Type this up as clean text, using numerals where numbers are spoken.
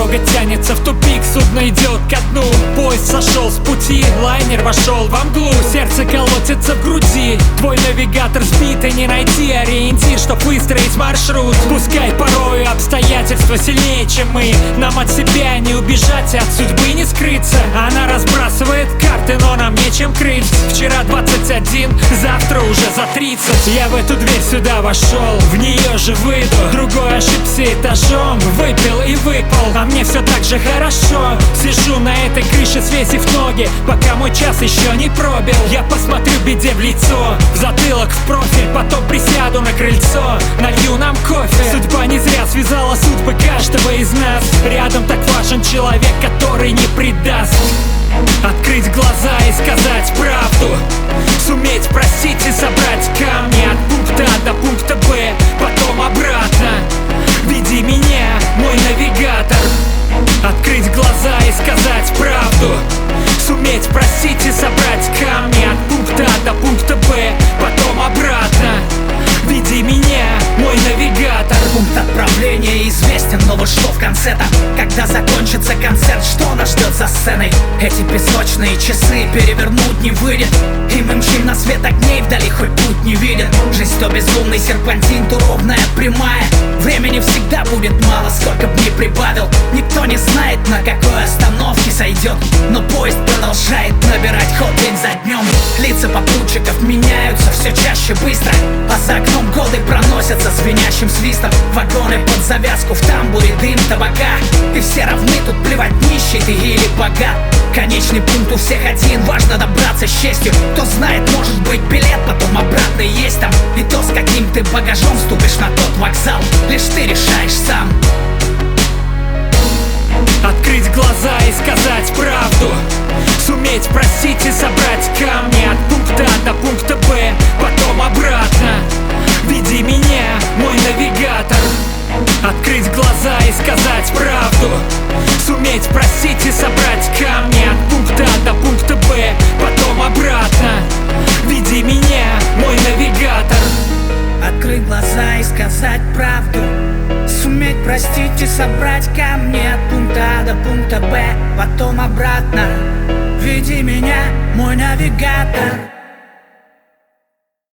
Дорога тянется в тупик, судно идет ко дну. Поезд сошел с пути, лайнер вошел во мглу. Сердце колотится в груди, твой навигатор сбит, и не найти ориентир, чтоб выстроить маршрут. Пускай порою обстоятельства сильнее, чем мы, нам от себя не убежать, от судьбы не скрыться. Она разбрасывает карты, но нам нечем крыть. Вчера 21, завтра уже за 30. Я в эту дверь сюда вошел, в нее же выйду. Другой ошибся этажом, выпил и выпал, а мне все так же хорошо. Сижу на этой крыше, свесив ноги, пока мой час еще не пробил. Я посмотрю беде в лицо, в затылок, в профиль, потом присяду на крыльцо, налью нам кофе. Судьба не зря связала судьбы каждого из нас. Рядом так важен человек, который не предаст. Открыть глаза и сказать правду, суметь простить и собрать камни от пункта А до пункта Б, потом обратно. Веди меня, мой навигатор. Открыть глаза и сказать правду, суметь простить и собрать камни от пункта А до пункта Б, потом обратно. Веди меня, мой навигатор. Пункт отправления известен, но вот что в конце-то? Когда закончится концерт, что нас ждет за сценой? Эти песочные часы перевернуть не выйдет, и мы мчим на свет огней, вдали хоть путь не виден. Жизнь то безумный серпантин, то ровная прямая. Времени всегда будет мало, сколько б ни прибавил. Никто не знает, на какой остановке сойдет, но поезд продолжает набирать ход день за днем. Лица попутчиков меняются все чаще быстро, а за окном годы проносятся звенящим свистом. Вагоны под завязку, в тамбуре дым табака, и все равны, тут плевать, нищий ты или богат. Конечный пункт у всех один, важно добраться с честью. Кто знает, может быть билет, потом обратный есть там. И то, с каким ты багажом вступишь на тот вокзал, лишь ты решаешь сам. Открыть глаза и сказать правду, суметь простить и собрать камни от пункта А до пункта Б, потом обратно. Веди меня, мой навигатор. Открыть глаза и сказать правду, суметь простить и собрать камни от пункта А до пункта Б, потом обратно. Веди меня, мой навигатор. Открыть глаза и сказать правду, суметь простить и собрать камни от пункта А до пункта Б, потом обратно. Веди меня, мой навигатор.